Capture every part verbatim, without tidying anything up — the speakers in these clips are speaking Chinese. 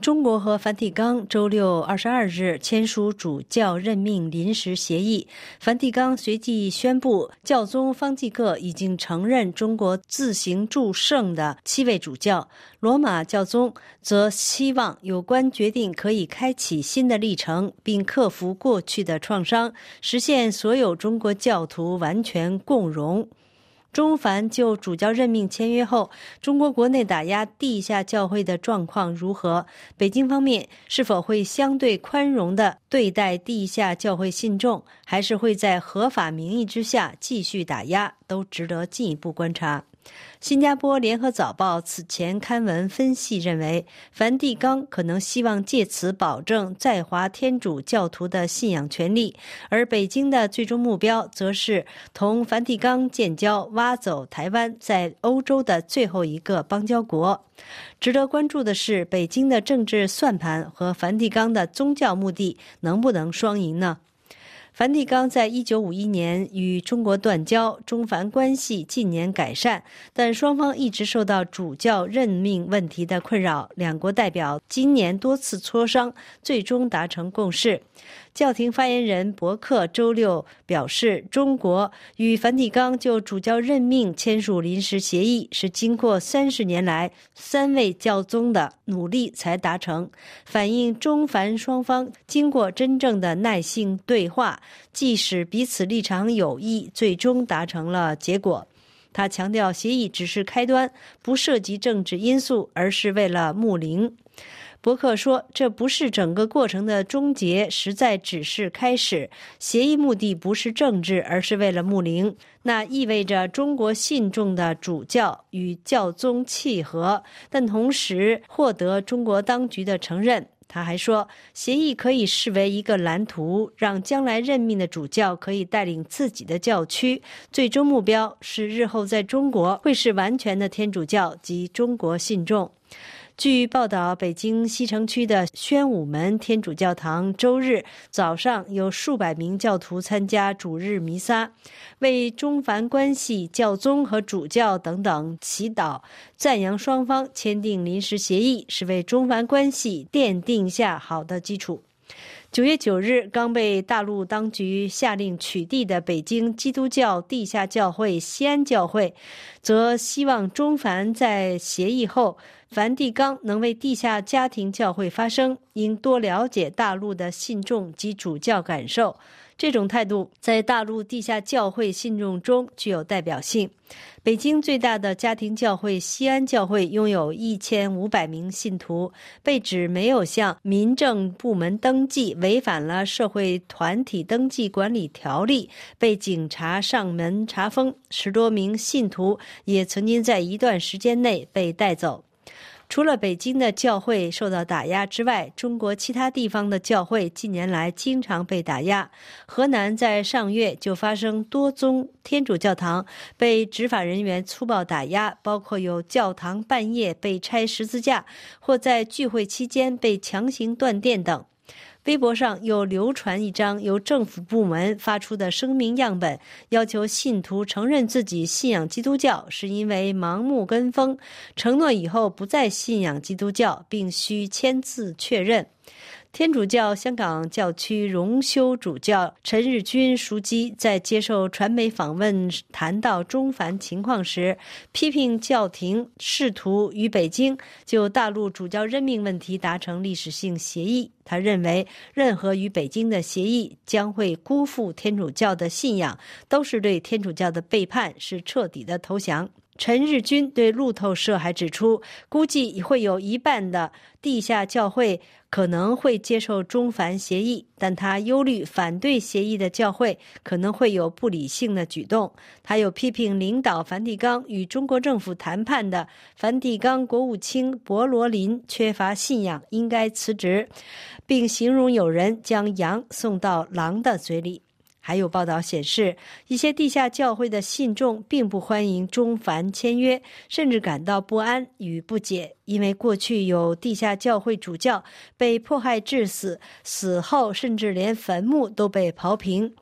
中国和梵蒂冈周六二十二日签署主教任命临时协议，梵蒂冈随即宣布，教宗方济各已经承认中国自行祝圣的七位主教。罗马教宗则希望有关决定可以开启新的历程，并克服过去的创伤，实现所有中国教徒完全共融。中梵就主教任命签约后，中国国内打压地下教会的状况如何？北京方面是否会相对宽容地对待地下教会信众，还是会在合法名义之下继续打压，都值得进一步观察。新加坡联合早报此前刊文分析认为，梵蒂冈可能希望借此保证在华天主教徒的信仰权利，而北京的最终目标则是同梵蒂冈建交，挖走台湾在欧洲的最后一个邦交国。值得关注的是，北京的政治算盘和梵蒂冈的宗教目的能不能双赢呢？梵蒂冈在一九五一年与中国断交，中梵关系近年改善，但双方一直受到主教任命问题的困扰。两国代表今年多次磋商，最终达成共识。教廷发言人伯克周六表示，中国与梵蒂冈就主教任命签署临时协议，是经过三十年来三位教宗的努力才达成，反映中梵双方经过真正的耐性对话，即使彼此立场有异，最终达成了结果。他强调，协议只是开端，不涉及政治因素，而是为了睦邻。伯克说，这不是整个过程的终结，实在只是开始。协议目的不是政治，而是为了睦邻。那意味着中国信众的主教与教宗契合，但同时获得中国当局的承认。他还说，协议可以视为一个蓝图，让将来任命的主教可以带领自己的教区，最终目标是日后在中国会是完全的天主教及中国信众。据报道，北京西城区的宣武门天主教堂周日早上有数百名教徒参加主日弥撒，为中梵关系、教宗和主教等等祈祷，赞扬双方签订临时协议是为中梵关系奠定下好的基础。九月九日，刚被大陆当局下令取缔的北京基督教地下教会西安教会，则希望中梵在协议后，梵蒂冈能为地下家庭教会发声，应多了解大陆的信众及主教感受。这种态度在大陆地下教会信众中具有代表性。北京最大的家庭教会西安教会拥有一千五百名信徒，被指没有向民政部门登记，违反了社会团体登记管理条例，被警察上门查封。十多名信徒也曾经在一段时间内被带走。除了北京的教会受到打压之外，中国其他地方的教会近年来经常被打压。河南在上月就发生多宗天主教堂被执法人员粗暴打压，包括有教堂半夜被拆十字架，或在聚会期间被强行断电等。微博上又流传一张由政府部门发出的声明样本，要求信徒承认自己信仰基督教是因为盲目跟风，承诺以后不再信仰基督教，并需签字确认。天主教香港教区荣休主教陈日君枢机在接受传媒访问谈到中梵情况时，批评教廷试图与北京就大陆主教任命问题达成历史性协议。他认为，任何与北京的协议将会辜负天主教的信仰，都是对天主教的背叛，是彻底的投降。陈日君对路透社还指出，估计会有一半的地下教会可能会接受中梵协议，但他忧虑反对协议的教会可能会有不理性的举动。他又批评领导梵蒂冈与中国政府谈判的梵蒂冈国务卿博罗林缺乏信仰，应该辞职，并形容有人将羊送到狼的嘴里。还有报道显示，一些地下教会的信众并不欢迎中梵签约，甚至感到不安与不解，因为过去有地下教会主教被迫害致死，死后甚至连坟墓都被刨平。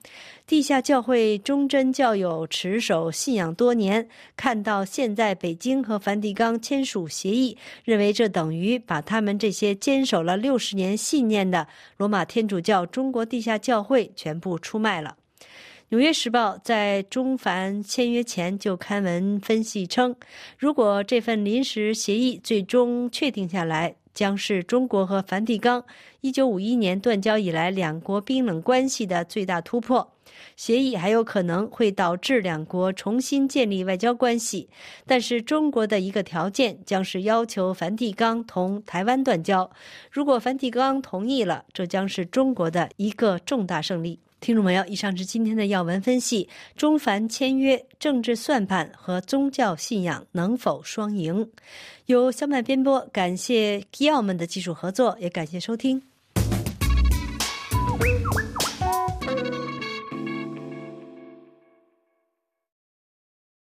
地下教会忠贞教友持守信仰多年，看到现在北京和梵蒂冈签署协议，认为这等于把他们这些坚守了六十年信念的罗马天主教中国地下教会全部出卖了。纽约时报在中梵签约前就刊文分析称，如果这份临时协议最终确定下来，将是中国和梵蒂冈一九五一年断交以来两国冰冷关系的最大突破。协议还有可能会导致两国重新建立外交关系，但是中国的一个条件将是要求梵蒂冈同台湾断交。如果梵蒂冈同意了，这将是中国的一个重大胜利。听众朋友，以上是今天的要闻分析。中梵签约，政治算盘和宗教信仰能否双赢？由小满编播，感谢 Guillaume 们的技术合作，也感谢收听。